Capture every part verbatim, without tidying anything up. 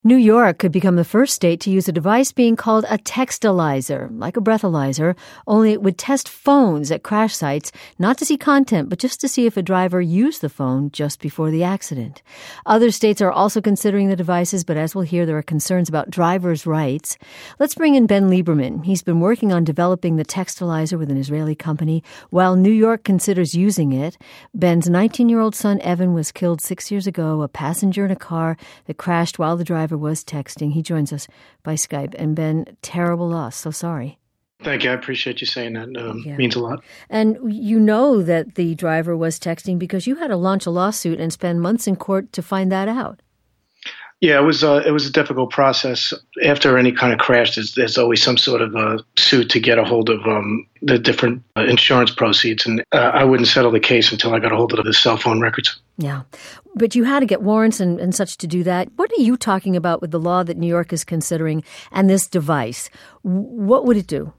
New York could become the first state to use a device being called a textilizer, like a breathalyzer, only it would test phones at crash sites, not to see content, but just to see if a driver used the phone just before the accident. Other states are also considering the devices, but as we'll hear, there are concerns about drivers' rights. Let's bring in Ben Lieberman. He's been working on developing the textilizer with an Israeli company, while New York considers using it. Ben's nineteen-year-old son, Evan, was killed six years ago, a passenger in a car that crashed while the driver was texting. He joins us by Skype. And Ben, terrible loss. So sorry. Thank you. I appreciate you saying that. Um, yeah. It means a lot. And you know that the driver was texting because you had to launch a lawsuit and spend months in court to find that out. Yeah, it was uh, it was a difficult process. After any kind of crash, there's, there's always some sort of a suit to get a hold of um, the different uh, insurance proceeds. And uh, I wouldn't settle the case until I got a hold of the cell phone records. Yeah. But you had to get warrants and, and such to do that. What are you talking about with the law that New York is considering and this device? What would it do?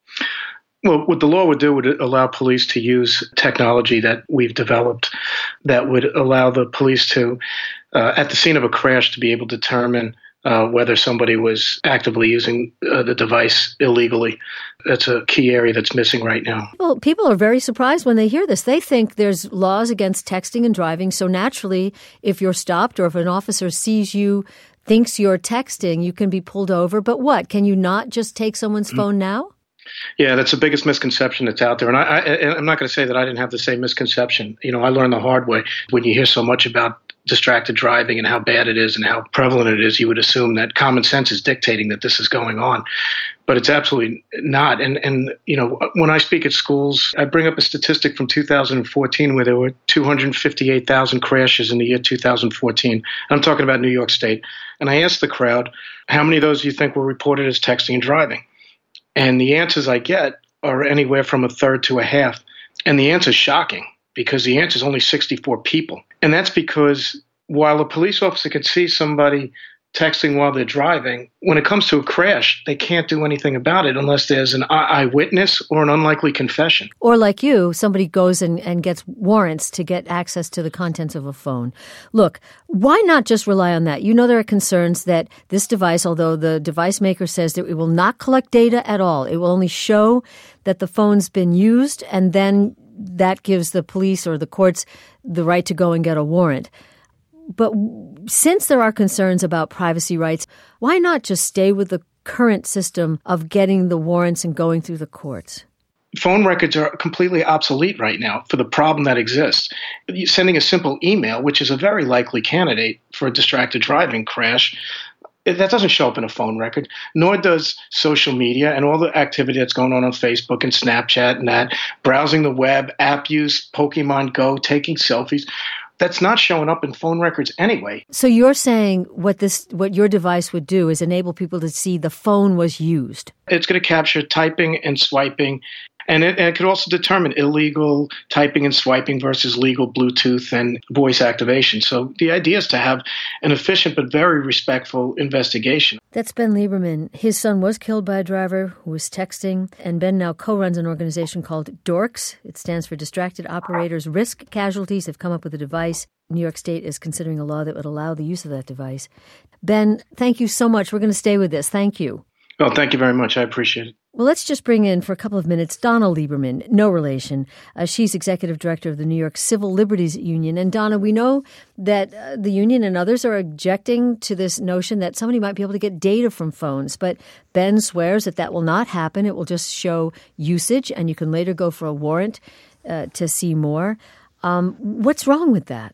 Well, what the law would do would allow police to use technology that we've developed that would allow the police to, uh, at the scene of a crash, to be able to determine uh, whether somebody was actively using uh, the device illegally. That's a key area that's missing right now. Well, people are very surprised when they hear this. They think there's laws against texting and driving. So naturally, if you're stopped or if an officer sees you, thinks you're texting, you can be pulled over. But what? Can you not just take someone's mm-hmm. phone now? Yeah, that's the biggest misconception that's out there. And I, I, I'm not going to say that I didn't have the same misconception. You know, I learned the hard way. When you hear so much about distracted driving and how bad it is and how prevalent it is, you would assume that common sense is dictating that this is going on. But it's absolutely not. And, and you know, when I speak at schools, I bring up a statistic from two thousand fourteen where there were two hundred fifty-eight thousand crashes in the year two thousand fourteen. I'm talking about New York State. And I asked the crowd, how many of those do you think were reported as texting and driving? And the answers I get are anywhere from a third to a half. And the answer is shocking because the answer is only sixty-four people. And that's because while a police officer can see somebody texting while they're driving, when it comes to a crash, they can't do anything about it unless there's an eyewitness or an unlikely confession. Or like you, somebody goes and, and gets warrants to get access to the contents of a phone. Look, why not just rely on that? You know there are concerns that this device, although the device maker says that it will not collect data at all, it will only show that the phone's been used, and then that gives the police or the courts the right to go and get a warrant. But since there are concerns about privacy rights, why not just stay with the current system of getting the warrants and going through the courts? Phone records are completely obsolete right now for the problem that exists. Sending a simple email, which is a very likely candidate for a distracted driving crash, that doesn't show up in a phone record, nor does social media and all the activity that's going on on Facebook and Snapchat and that, browsing the web, app use, Pokemon Go, taking selfies. That's not showing up in phone records anyway. So you're saying what this, what your device would do is enable people to see the phone was used. It's going to capture typing and swiping, and it, and it could also determine illegal typing and swiping versus legal Bluetooth and voice activation. So the idea is to have an efficient but very respectful investigation. That's Ben Lieberman. His son was killed by a driver who was texting, and Ben now co-runs an organization called DORCS. It stands for Distracted Operators Risk Casualties. They've come up with a device. New York State is considering a law that would allow the use of that device. Ben, thank you so much. We're going to stay with this. Thank you. Well, thank you very much. I appreciate it. Well, let's just bring in for a couple of minutes Donna Lieberman, no relation. Uh, she's executive director of the New York Civil Liberties Union. And Donna, we know that uh, the union and others are objecting to this notion that somebody might be able to get data from phones. But Ben swears that that will not happen. It will just show usage, and you can later go for a warrant uh, to see more. Um, what's wrong with that?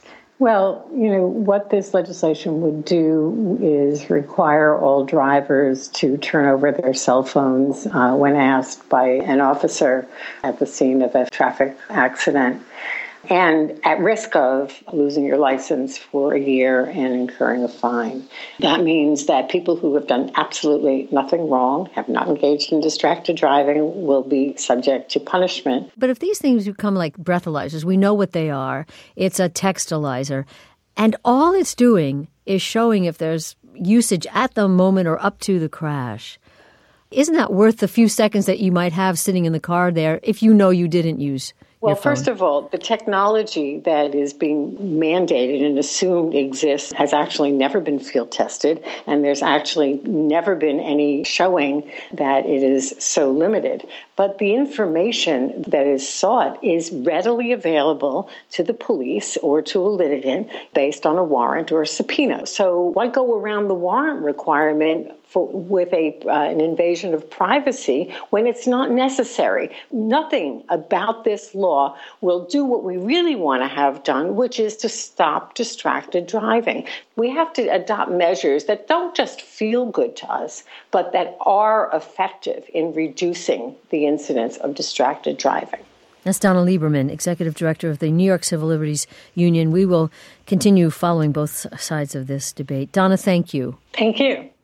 Well, you know, what this legislation would do is require all drivers to turn over their cell phones uh, when asked by an officer at the scene of a traffic accident, and at risk of losing your license for a year and incurring a fine. That means that people who have done absolutely nothing wrong, have not engaged in distracted driving, will be subject to punishment. But if these things become like breathalyzers, we know what they are. It's a textilizer. And all it's doing is showing if there's usage at the moment or up to the crash. Isn't that worth the few seconds that you might have sitting in the car there if you know you didn't use Well, your phone? first of all, the technology that is being mandated and assumed exists has actually never been field tested, and there's actually never been any showing that it is so limited. But the information that is sought is readily available to the police or to a litigant based on a warrant or a subpoena. So why go around the warrant requirement for, with a uh, an invasion of privacy when it's not necessary? Nothing about this law will do what we really want to have done, which is to stop distracted driving. We have to adopt measures that don't just feel good to us, but that are effective in reducing the incidence of distracted driving. That's Donna Lieberman, Executive Director of the New York Civil Liberties Union. We will continue following both sides of this debate. Donna, thank you. Thank you.